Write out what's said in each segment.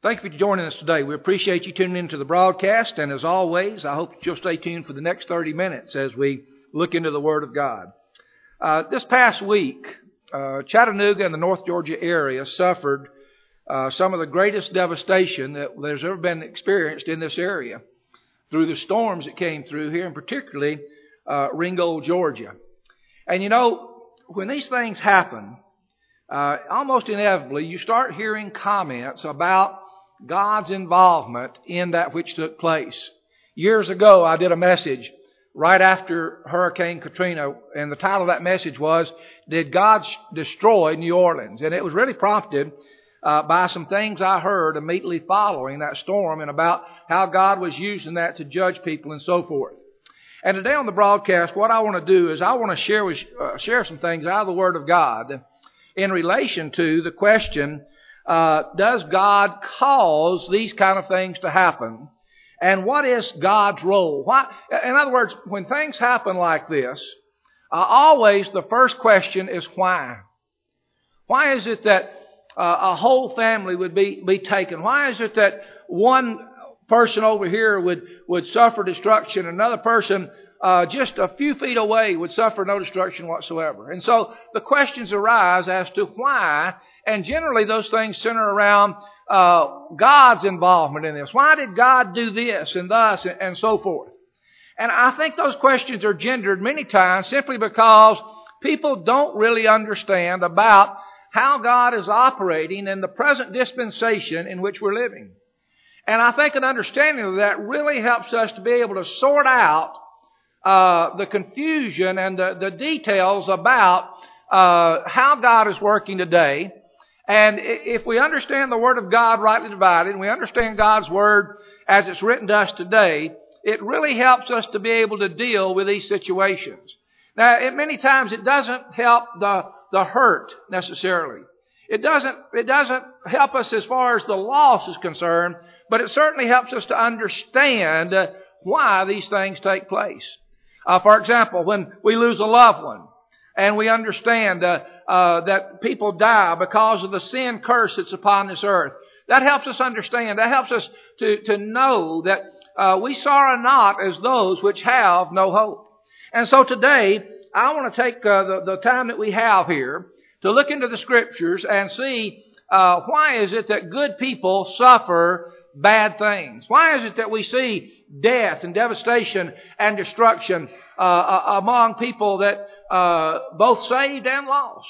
Thank you for joining us today. We appreciate you tuning into the broadcast, and as always, I hope that you'll stay tuned for the next 30 minutes as we look into the Word of God. This past week, Chattanooga and the North Georgia area suffered some of the greatest devastation that there's ever been experienced in this area through the storms that came through here, and particularly Ringgold, Georgia. And you know, when these things happen, almost inevitably, you start hearing comments about God's involvement in that which took place. Years ago, I did a message right after Hurricane Katrina, and the title of that message was, Did God Destroy New Orleans? And it was really prompted by some things I heard immediately following that storm and about how God was using that to judge people and so forth. And today on the broadcast, what I want to do is I want to share some things out of the Word of God in relation to the question, does God cause these kind of things to happen? And what is God's role? In other words, when things happen like this, always the first question is why? Why is it that a whole family would be taken? Why is it that one person over here would suffer destruction, another person just a few feet away would suffer no destruction whatsoever? And so the questions arise as to why, and generally those things center around God's involvement in this. Why did God do this and thus and so forth? And I think those questions are gendered many times simply because people don't really understand about how God is operating in the present dispensation in which we're living. And I think an understanding of that really helps us to be able to sort out the confusion and the details about how God is working today. And if we understand the Word of God rightly divided, and we understand God's Word as it's written to us today, it really helps us to be able to deal with these situations. Now, many times it doesn't help the hurt necessarily. It doesn't help us as far as the loss is concerned, but it certainly helps us to understand why these things take place. For example, when we lose a loved one, and we understand that people die because of the sin curse that's upon this earth, that helps us understand. That helps us to know that we sorrow not as those which have no hope. And so today, I want to take the time that we have here to look into the Scriptures and see why is it that good people suffer bad things? Why is it that we see death and devastation and destruction among people that both saved and lost?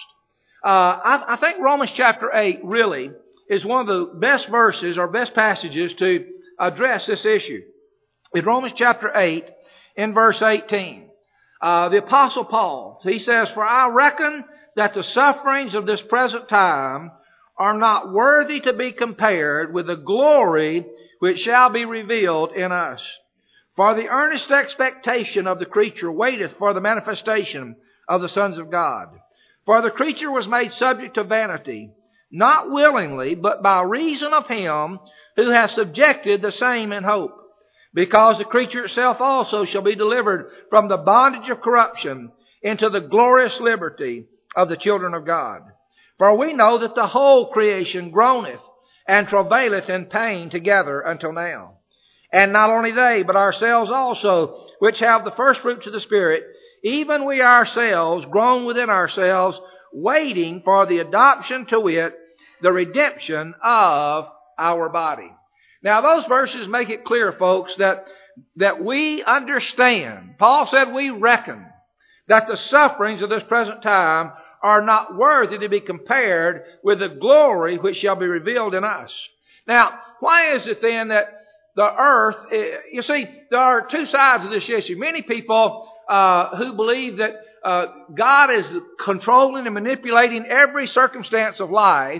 I think Romans chapter 8 really is one of the best verses or best passages to address this issue. In Romans chapter 8, in verse 18, the Apostle Paul, he says, For I reckon that the sufferings of this present time are not worthy to be compared with the glory which shall be revealed in us. For the earnest expectation of the creature waiteth for the manifestation of the sons of God. For the creature was made subject to vanity, not willingly, but by reason of him who hath subjected the same in hope. Because the creature itself also shall be delivered from the bondage of corruption into the glorious liberty of the children of God. For we know that the whole creation groaneth and travaileth in pain together until now. And not only they, but ourselves also, which have the first fruits of the Spirit, even we ourselves groan within ourselves, waiting for the adoption, to wit, the redemption of our body. Now those verses make it clear, folks, that we understand. Paul said we reckon that the sufferings of this present time are not worthy to be compared with the glory which shall be revealed in us. Now, why is it then that the earth, you see, there are two sides of this issue. Many people who believe that God is controlling and manipulating every circumstance of life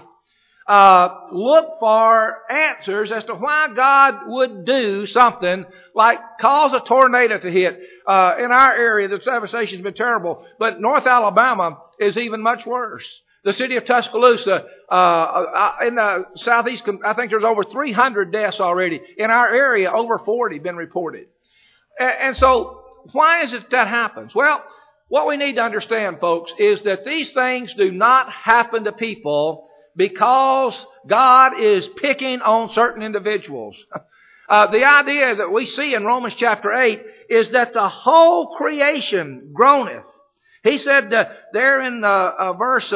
look for answers as to why God would do something like cause a tornado to hit. In our area, the devastation has been terrible, but North Alabama is even much worse. The city of Tuscaloosa, in the southeast, I think there's over 300 deaths already. In our area, over 40 been reported. And so, why is it that happens? Well, what we need to understand, folks, is that these things do not happen to people because God is picking on certain individuals. The idea that we see in Romans chapter 8 is that the whole creation groaneth. He said there in verse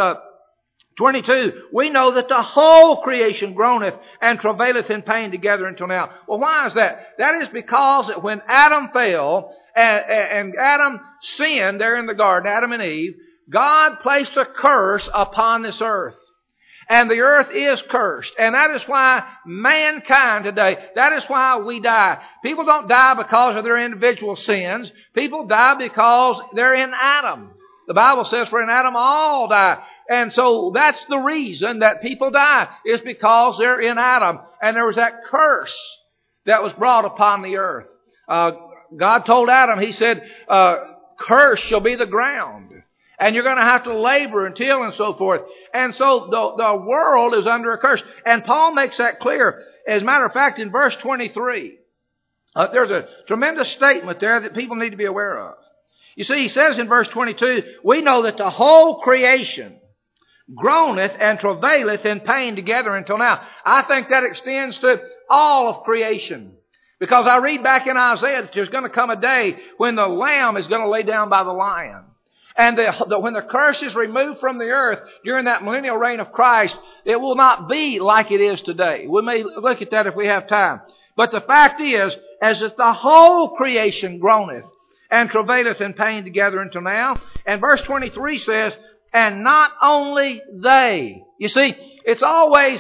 22, we know that the whole creation groaneth and travaileth in pain together until now. Well, why is that? That is because that when Adam fell and Adam sinned there in the garden, Adam and Eve, God placed a curse upon this earth. And the earth is cursed. And that is why mankind today, that is why we die. People don't die because of their individual sins. People die because they're in Adam. The Bible says, for in Adam all die. And so that's the reason that people die, is because they're in Adam. And there was that curse that was brought upon the earth. God told Adam, He said, curse shall be the ground. And you're going to have to labor and till and so forth. And so the world is under a curse. And Paul makes that clear. As a matter of fact, in verse 23, there's a tremendous statement there that people need to be aware of. You see, he says in verse 22, we know that the whole creation groaneth and travaileth in pain together until now. I think that extends to all of creation. Because I read back in Isaiah that there's going to come a day when the lamb is going to lay down by the lion. And when the curse is removed from the earth during that millennial reign of Christ, it will not be like it is today. We may look at that if we have time. But the fact is, as that the whole creation groaneth and travaileth in pain together until now. And verse 23 says, and not only they. You see, it's always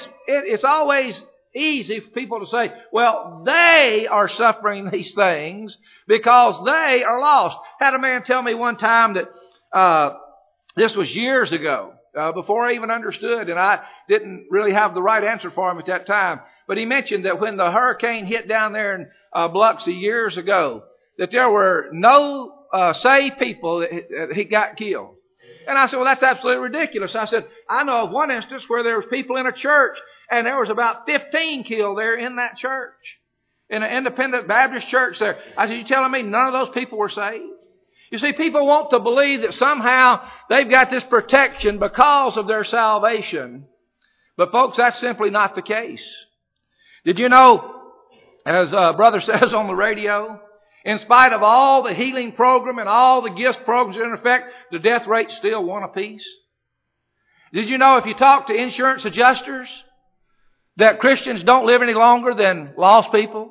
easy for people to say, well, they are suffering these things because they are lost. Had a man tell me one time that this was years ago, before I even understood, and I didn't really have the right answer for him at that time. But he mentioned that when the hurricane hit down there in Biloxi years ago, that there were no saved people that he got killed. And I said, well, that's absolutely ridiculous. I said, I know of one instance where there was people in a church, and there was about 15 killed there in that church, in an independent Baptist church there. I said, you telling me none of those people were saved? You see, people want to believe that somehow they've got this protection because of their salvation. But folks, that's simply not the case. Did you know, as Brother says on the radio, in spite of all the healing program and all the gifts programs in effect, the death rate's still 1 apiece? Did you know if you talk to insurance adjusters that Christians don't live any longer than lost people?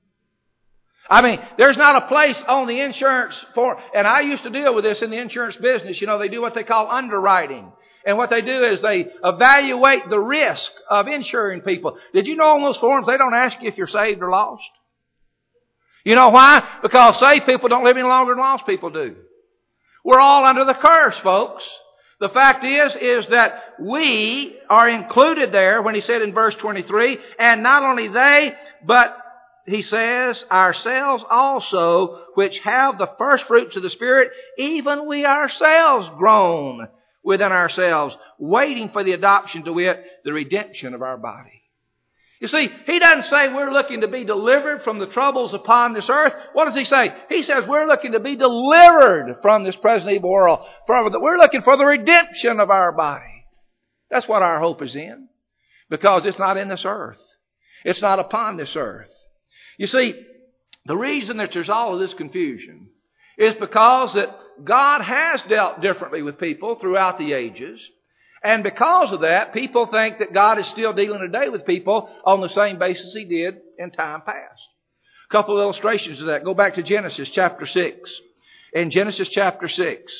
I mean, there's not a place on the insurance and I used to deal with this in the insurance business. You know, they do what they call underwriting. And what they do is they evaluate the risk of insuring people. Did you know on those forms they don't ask you if you're saved or lost? You know why? Because saved people don't live any longer than lost people do. We're all under the curse, folks. The fact is that we are included there when he said in verse 23, and not only they, but he says, ourselves also, which have the first fruits of the Spirit, even we ourselves groan within ourselves, waiting for the adoption, to wit, the redemption of our body. You see, he doesn't say we're looking to be delivered from the troubles upon this earth. What does he say? He says we're looking to be delivered from this present evil world. We're looking for the redemption of our body. That's what our hope is in. Because it's not in this earth. It's not upon this earth. You see, the reason that there's all of this confusion is because that God has dealt differently with people throughout the ages. And because of that, people think that God is still dealing today with people on the same basis He did in time past. A couple of illustrations of that. Go back to Genesis chapter 6. In Genesis chapter 6.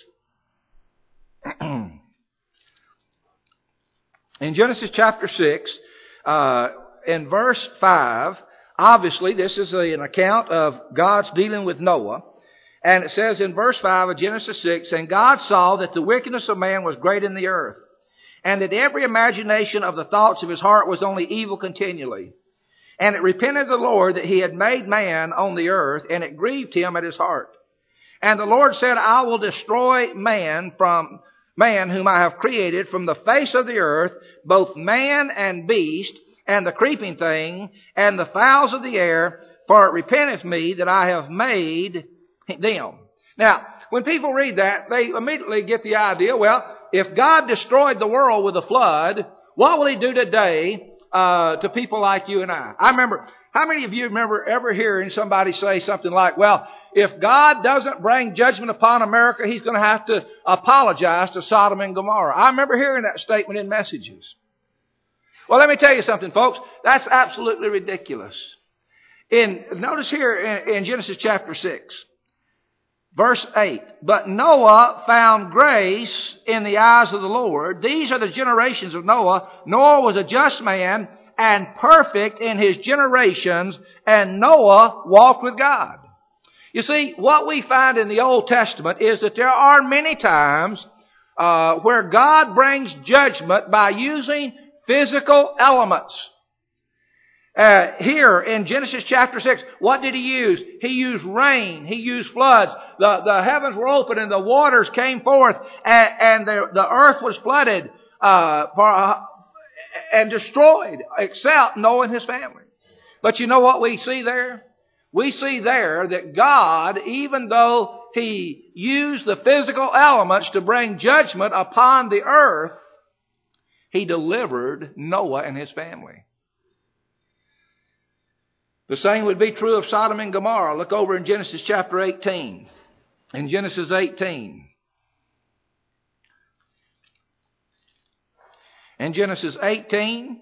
In Genesis chapter 6, in verse 5, obviously this is an account of God's dealing with Noah. And it says in verse 5 of Genesis 6, and God saw that the wickedness of man was great in the earth, and that every imagination of the thoughts of his heart was only evil continually. And it repented the Lord that He had made man on the earth, and it grieved Him at His heart. And the Lord said, I will destroy man whom I have created from the face of the earth, both man and beast, and the creeping thing, and the fowls of the air, for it repenteth me that I have made them. Now, when people read that, they immediately get the idea, well, if God destroyed the world with a flood, What will He do today to people like you and I? I remember, how many of you remember ever hearing somebody say something like, well, if God doesn't bring judgment upon America, He's going to have to apologize to Sodom and Gomorrah. I remember hearing that statement in messages. Well, let me tell you something, folks. That's absolutely ridiculous. Notice here in Genesis chapter 6, verse 8, but Noah found grace in the eyes of the Lord. These are the generations of Noah. Noah was a just man and perfect in his generations, and Noah walked with God. You see, what we find in the Old Testament is that there are many times where God brings judgment by using physical elements. Here in Genesis chapter 6, what did He use? He used rain. He used floods. The heavens were open and the waters came forth, and the earth was flooded and destroyed, except Noah and his family. But you know what we see there? We see there that God, even though He used the physical elements to bring judgment upon the earth, He delivered Noah and his family. The same would be true of Sodom and Gomorrah. Look over in Genesis chapter 18. In Genesis 18. In Genesis 18,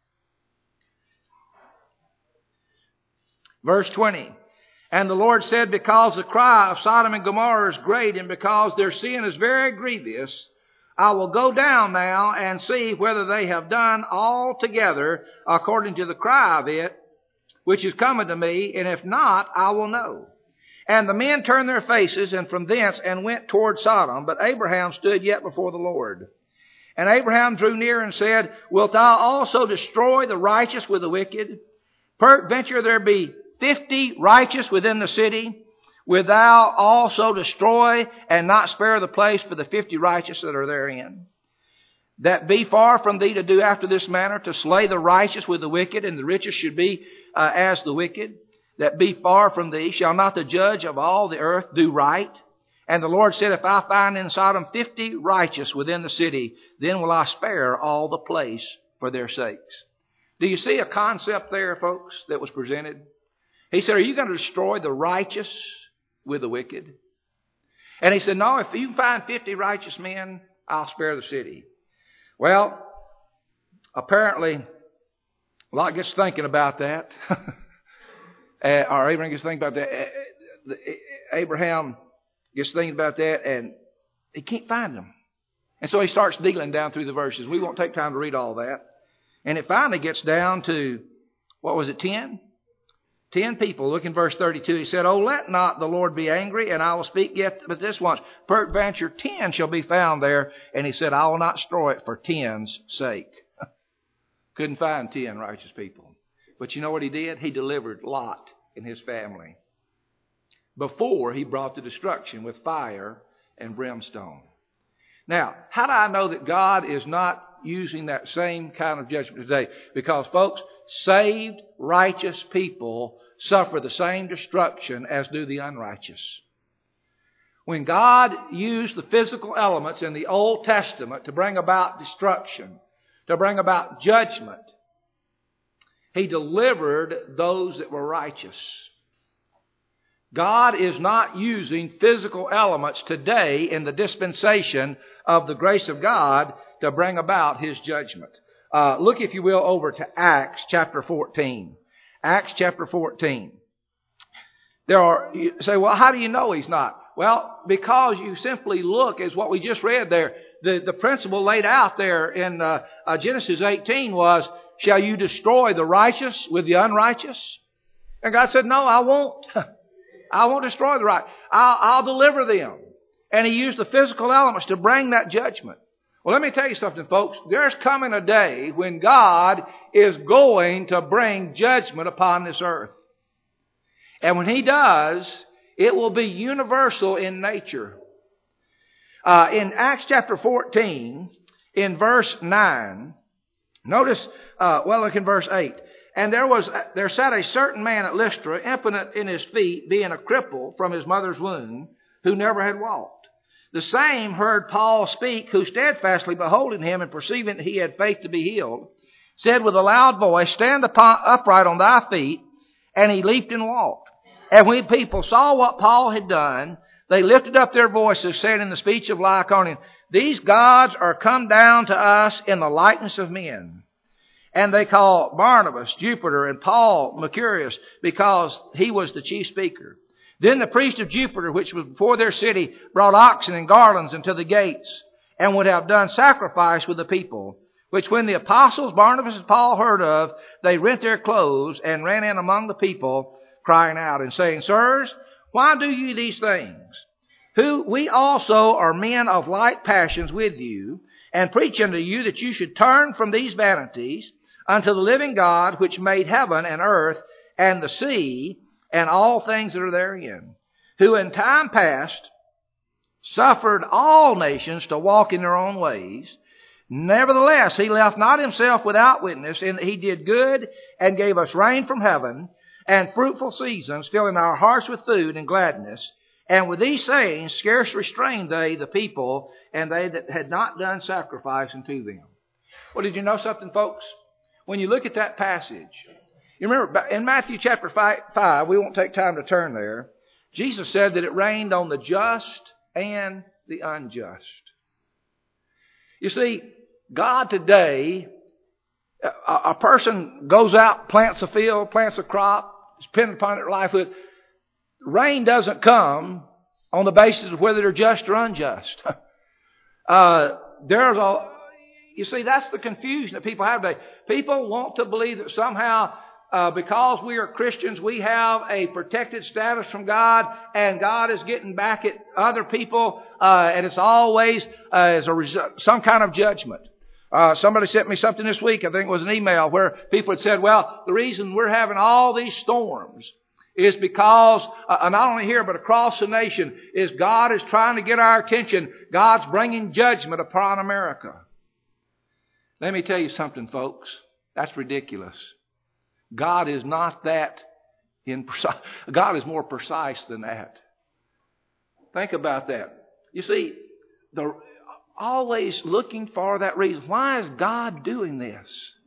verse 20. And the Lord said, because the cry of Sodom and Gomorrah is great, and because their sin is very grievous, I will go down now and see whether they have done altogether according to the cry of it, which is coming to me, and if not, I will know. And the men turned their faces and from thence and went toward Sodom, but Abraham stood yet before the Lord. And Abraham drew near and said, wilt thou also destroy the righteous with the wicked? Peradventure there be 50 righteous within the city. Wilt thou also destroy and not spare the place for the 50 righteous that are therein? That be far from thee to do after this manner, to slay the righteous with the wicked, and the righteous should be as the wicked. That be far from thee. Shall not the judge of all the earth do right? And the Lord said, if I find in Sodom 50 righteous within the city, then will I spare all the place for their sakes. Do you see a concept there, folks, that was presented? He said, are you going to destroy the righteous with the wicked? And he said, no, if you find 50 righteous men, I'll spare the city. Well, apparently, Lot gets thinking about that. Or Abraham gets thinking about that. Abraham gets thinking about that, and he can't find them. And so he starts digging down through the verses. We won't take time to read all that. And it finally gets down to, 10? 10 people. Look in verse 32. He said, oh, let not the Lord be angry, and I will speak yet but this once. Peradventure 10 shall be found there. And he said, I will not destroy it for 10's sake. Couldn't find 10 righteous people. But you know what he did? He delivered Lot and his family before he brought the destruction with fire and brimstone. Now, how do I know that God is not using that same kind of judgment today? Because, folks, saved, righteous people suffer the same destruction as do the unrighteous. When God used the physical elements in the Old Testament to bring about destruction, to bring about judgment, He delivered those that were righteous. God is not using physical elements today in the dispensation of the grace of God to bring about His judgment. Look, if you will, over to Acts chapter 14. Acts chapter 14. You say, well, how do you know He's not? Well, because you simply look, as what we just read there, the principle laid out there in Genesis 18 was, shall you destroy the righteous with the unrighteous? And God said, no, I won't. I won't destroy the righteous. I'll deliver them. And He used the physical elements to bring that judgment. Well, let me tell you something, folks. There's coming a day when God is going to bring judgment upon this earth. And when He does, it will be universal in nature. In Acts chapter 14, in verse 9, notice, look in verse 8. And there sat a certain man at Lystra, impotent in his feet, being a cripple from his mother's womb, who never had walked. The same heard Paul speak, who steadfastly beholding him and perceiving that he had faith to be healed, said with a loud voice, Stand upright on thy feet. And he leaped and walked. And when people saw what Paul had done, they lifted up their voices, saying in the speech of Lycaonian, These gods are come down to us in the likeness of men. And they called Barnabas Jupiter and Paul Mercurius, because he was the chief speaker. Then the priest of Jupiter, which was before their city, brought oxen and garlands into the gates, and would have done sacrifice with the people. Which when the apostles Barnabas and Paul heard of, they rent their clothes and ran in among the people, crying out and saying, Sirs, why do you these things? We also are men of like passions with you, and preach unto you that you should turn from these vanities unto the living God, which made heaven and earth and the sea and all things that are therein, who in time past suffered all nations to walk in their own ways. Nevertheless, he left not himself without witness, in that he did good and gave us rain from heaven and fruitful seasons, filling our hearts with food and gladness. And with these sayings scarce restrained they the people, and they that had not done sacrifice unto them. Well, did you know something, folks? When you look at that passage, you remember in Matthew chapter 5, we won't take time to turn there, Jesus said that it rained on the just and the unjust. You see, God today, a person goes out, plants a field, plants a crop, is dependent upon their livelihood. Rain doesn't come on the basis of whether they're just or unjust. You see, that's the confusion that people have today. People want to believe that somehow, because we are Christians, we have a protected status from God, and God is getting back at other people, and it's always as a result, some kind of judgment. Somebody sent me something this week, I think it was an email, where people had said, well, the reason we're having all these storms is because, not only here but across the nation, is God is trying to get our attention. God's bringing judgment upon America. Let me tell you something, folks. That's ridiculous. God is not that God is more precise than that. Think about that. You see, always looking for that reason. Why is God doing this?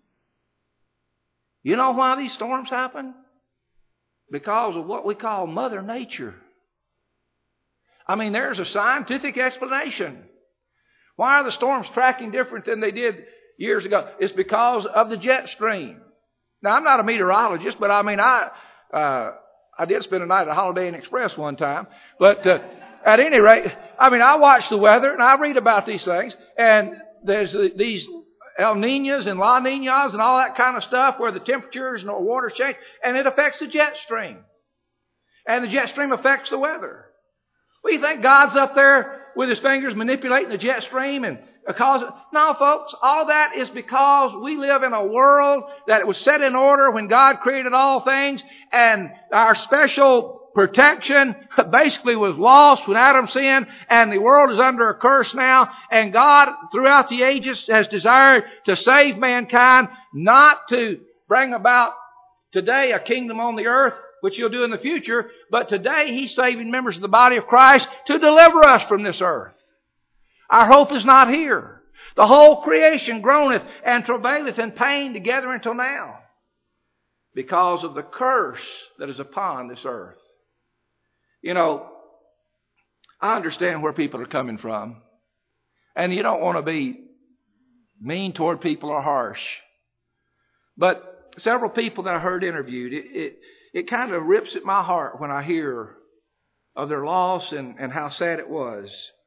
You know why these storms happen? Because of what we call Mother Nature. I mean, there's a scientific explanation. Why are the storms tracking different than they did years ago? It's because of the jet stream. Now, I'm not a meteorologist, but I mean, I did spend a night at Holiday Inn Express one time. But at any rate, I mean, I watch the weather and I read about these things. And there's these El Niños and La Niñas and all that kind of stuff where the temperatures and the water change. And it affects the jet stream. And the jet stream affects the weather. Well, you think God's up there with his fingers manipulating the jet stream and cause it? No, folks, all that is because we live in a world that was set in order when God created all things, and our special protection basically was lost when Adam sinned, and the world is under a curse now, and God throughout the ages has desired to save mankind, not to bring about today a kingdom on the earth, which he'll do in the future, but today he's saving members of the body of Christ to deliver us from this earth. Our hope is not here. The whole creation groaneth and travaileth in pain together until now, because of the curse that is upon this earth. You know, I understand where people are coming from, and you don't want to be mean toward people or harsh. But several people that I heard interviewed, it kind of rips at my heart when I hear of their loss and how sad it was.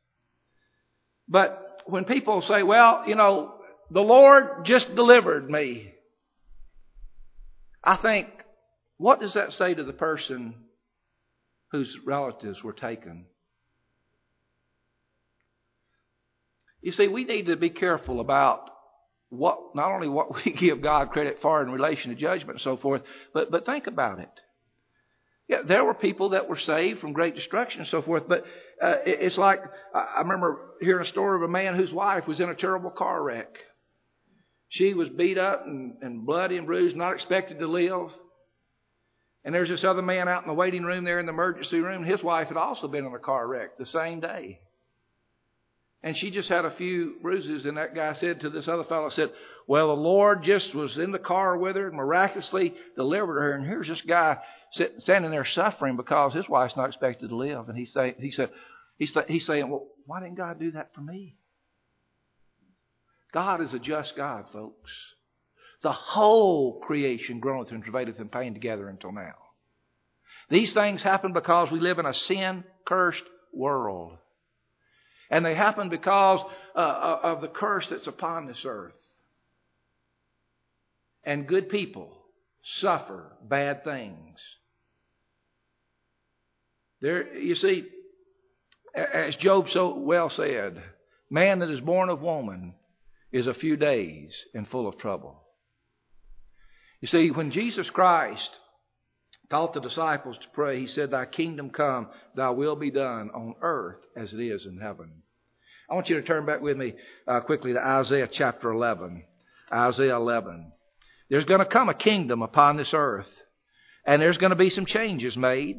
But when people say, well, you know, the Lord just delivered me, I think, what does that say to the person whose relatives were taken? You see, we need to be careful about not only what we give God credit for in relation to judgment and so forth, but think about it. Yeah, there were people that were saved from great destruction and so forth, but it's like, I remember hearing a story of a man whose wife was in a terrible car wreck. She was beat up and bloody and bruised, not expected to live. And there's this other man out in the waiting room there in the emergency room. His wife had also been in a car wreck the same day. And she just had a few bruises, and that guy said to this other fellow, said, well, the Lord just was in the car with her and miraculously delivered her. And here's this guy standing there suffering because his wife's not expected to live. And he's saying, well, why didn't God do that for me? God is a just God, folks. The whole creation groaneth and travaileth in pain together until now. These things happen because we live in a sin-cursed world. And they happen because of the curse that's upon this earth. And good people suffer bad things. There, you see, as Job so well said, man that is born of woman is a few days and full of trouble. You see, when Jesus Christ taught the disciples to pray, he said, thy kingdom come, thy will be done on earth as it is in heaven. I want you to turn back with me quickly to Isaiah chapter 11. Isaiah 11. There's going to come a kingdom upon this earth, and there's going to be some changes made.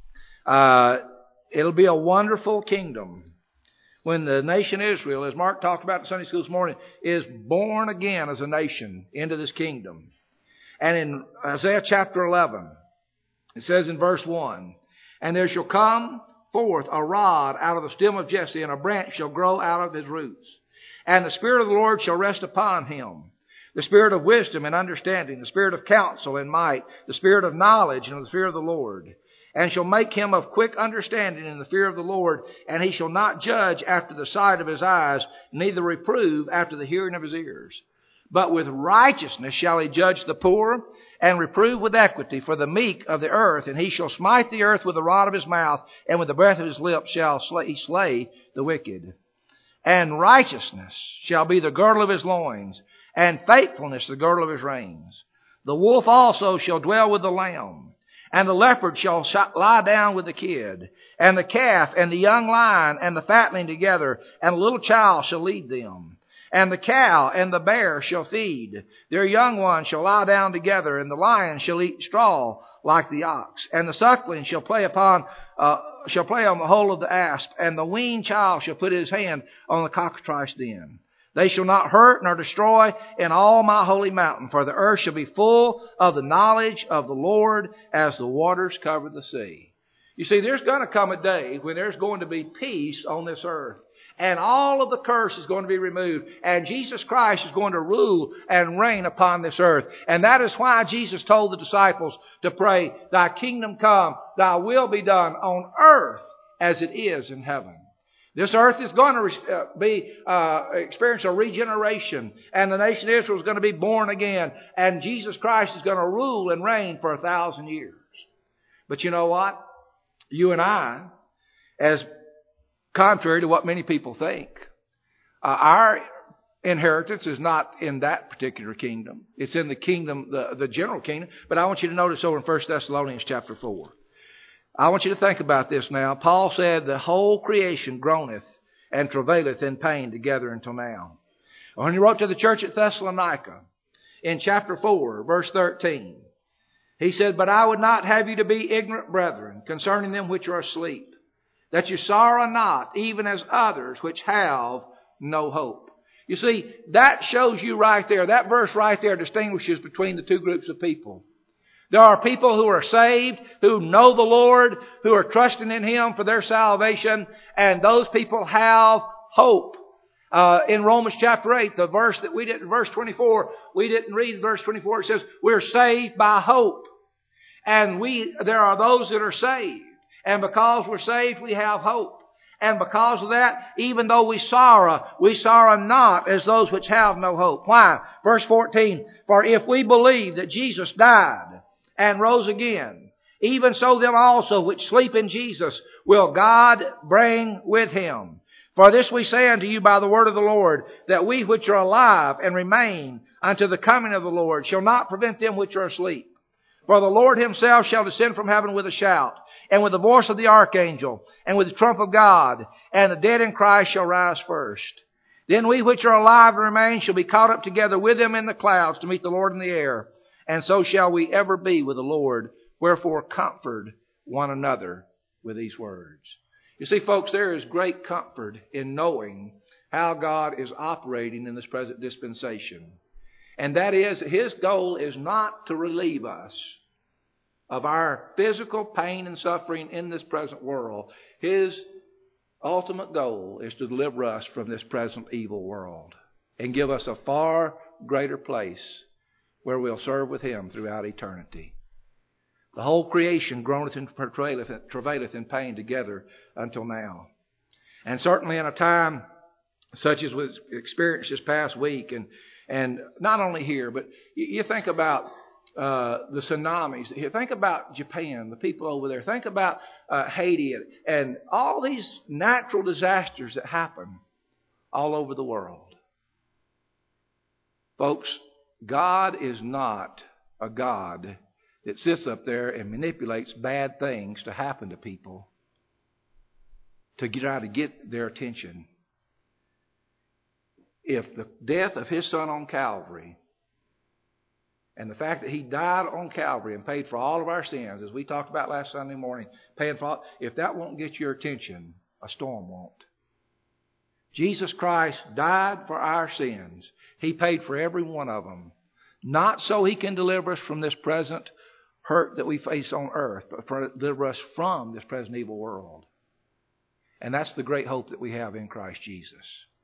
It'll be a wonderful kingdom when the nation Israel, as Mark talked about in Sunday school this morning, is born again as a nation into this kingdom. And in Isaiah chapter 11, it says in verse 1, and there shall come forth a rod out of the stem of Jesse, and a branch shall grow out of his roots. And the Spirit of the Lord shall rest upon him, the Spirit of wisdom and understanding, the Spirit of counsel and might, the Spirit of knowledge and of the fear of the Lord. And shall make him of quick understanding in the fear of the Lord, and he shall not judge after the sight of his eyes, neither reprove after the hearing of his ears. But with righteousness shall he judge the poor, and reprove with equity for the meek of the earth. And he shall smite the earth with the rod of his mouth, and with the breath of his lips shall he slay the wicked. And righteousness shall be the girdle of his loins, and faithfulness the girdle of his reins. The wolf also shall dwell with the lamb, and the leopard shall lie down with the kid, and the calf and the young lion and the fatling together, and a little child shall lead them. And the cow and the bear shall feed. Their young ones shall lie down together, and the lion shall eat straw like the ox. And the suckling shall play on the hole of the asp, and the weaned child shall put his hand on the cockatrice den. They shall not hurt nor destroy in all my holy mountain, for the earth shall be full of the knowledge of the Lord as the waters cover the sea. You see, there's going to come a day when there's going to be peace on this earth. And all of the curse is going to be removed. And Jesus Christ is going to rule and reign upon this earth. And that is why Jesus told the disciples to pray, thy kingdom come, thy will be done on earth as it is in heaven. This earth is going to experience a regeneration. And the nation of Israel is going to be born again. And Jesus Christ is going to rule and reign for 1,000 years. But you know what? You and I, as contrary to what many people think, our inheritance is not in that particular kingdom. It's in the kingdom, the general kingdom. But I want you to notice over in 1 Thessalonians chapter 4. I want you to think about this now. Paul said, the whole creation groaneth and travaileth in pain together until now. When he wrote to the church at Thessalonica, in chapter 4, verse 13, he said, but I would not have you to be ignorant, brethren, concerning them which are asleep, that you sorrow not, even as others which have no hope. You see, that shows you right there, that verse right there distinguishes between the two groups of people. There are people who are saved, who know the Lord, who are trusting in Him for their salvation, and those people have hope. In Romans chapter 8, the verse that we didn't, verse 24, we didn't read verse 24. It says, we're saved by hope. And there are those that are saved. And because we're saved, we have hope. And because of that, even though we sorrow not as those which have no hope. Why? Verse 14, for if we believe that Jesus died and rose again, even so them also which sleep in Jesus will God bring with Him. For this we say unto you by the word of the Lord, that we which are alive and remain unto the coming of the Lord shall not prevent them which are asleep. For the Lord Himself shall descend from heaven with a shout, and with the voice of the archangel, and with the trump of God, and the dead in Christ shall rise first. Then we which are alive and remain shall be caught up together with them in the clouds to meet the Lord in the air. And so shall we ever be with the Lord. Wherefore comfort one another with these words. You see, folks, there is great comfort in knowing how God is operating in this present dispensation. And that is, His goal is not to relieve us of our physical pain and suffering in this present world. His ultimate goal is to deliver us from this present evil world and give us a far greater place where we'll serve with Him throughout eternity. The whole creation groaneth and travaileth in pain together until now. And certainly in a time such as was experienced this past week, and not only here, but you think about the tsunamis. You think about Japan, the people over there. Think about Haiti and all these natural disasters that happen all over the world. Folks, God is not a God that sits up there and manipulates bad things to happen to people to try to get their attention. If the death of His Son on Calvary and the fact that He died on Calvary and paid for all of our sins, as we talked about last Sunday morning, paying for all, if that won't get your attention, a storm won't. Jesus Christ died for our sins. He paid for every one of them. Not so He can deliver us from this present hurt that we face on earth, but to deliver us from this present evil world. And that's the great hope that we have in Christ Jesus.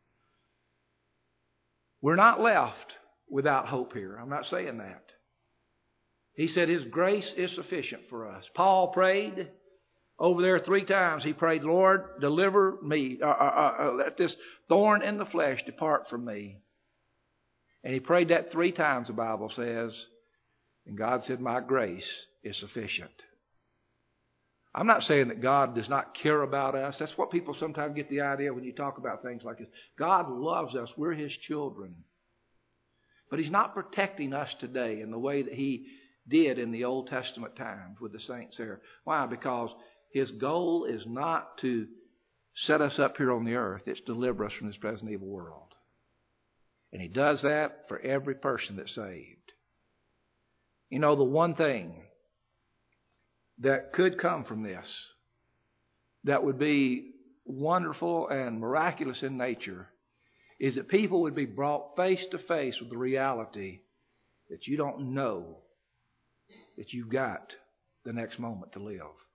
We're not left without hope here. I'm not saying that. He said His grace is sufficient for us. Paul prayed over there 3 times. He prayed, Lord, deliver me. Let this thorn in the flesh depart from me. And he prayed that 3 times, the Bible says. And God said, my grace is sufficient. I'm not saying that God does not care about us. That's what people sometimes get the idea when you talk about things like this. God loves us. We're His children. But He's not protecting us today in the way that He did in the Old Testament times with the saints there. Why? Because His goal is not to set us up here on the earth. It's to deliver us from this present evil world. And He does that for every person that's saved. You know, the one thing that could come from this that would be wonderful and miraculous in nature is that people would be brought face to face with the reality that you don't know that you've got the next moment to live.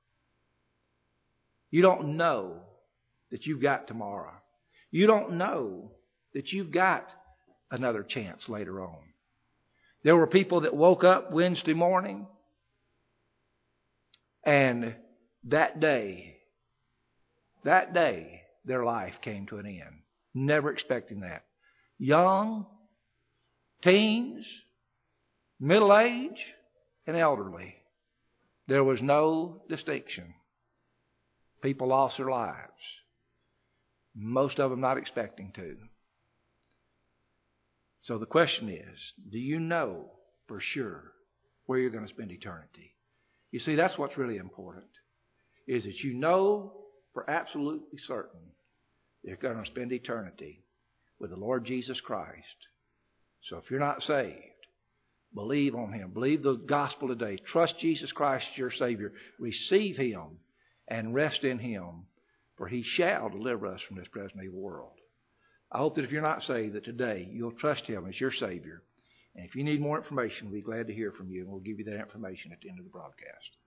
You don't know that you've got tomorrow. You don't know that you've got another chance later on. There were people that woke up Wednesday morning and that day, their life came to an end. Never expecting that. Young, teens, middle age, and elderly. There was no distinction. People lost their lives. Most of them not expecting to. So the question is, do you know for sure where you're going to spend eternity? You see, that's what's really important, is that you know for absolutely certain you're going to spend eternity with the Lord Jesus Christ. So if you're not saved, believe on Him. Believe the gospel today. Trust Jesus Christ as your Savior. Receive Him and rest in Him, for He shall deliver us from this present evil world. I hope that if you're not saved, that today you'll trust Him as your Savior. And if you need more information, we'll be glad to hear from you, and we'll give you that information at the end of the broadcast.